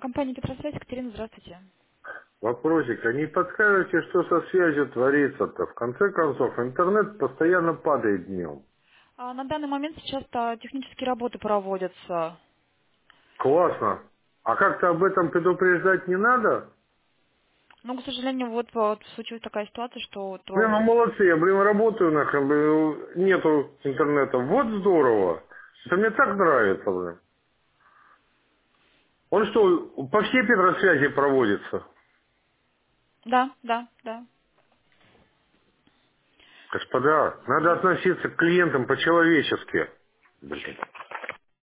Компания Петросвязь, Екатерина, здравствуйте. Вопросик, а не подскажете, что со связью творится-то? В конце концов, интернет постоянно падает днем. На данный момент сейчас технические работы проводятся. Классно. А как-то об этом предупреждать не надо? Но, к сожалению, вот случилась такая ситуация, что Блин, ну молодцы, я, работаю нахрен, нету интернета. Вот здорово. Это мне так нравится, блин. Он что, по всей Петросвязи проводится? Да, да, да. Господа, надо относиться к клиентам по-человечески. Блин.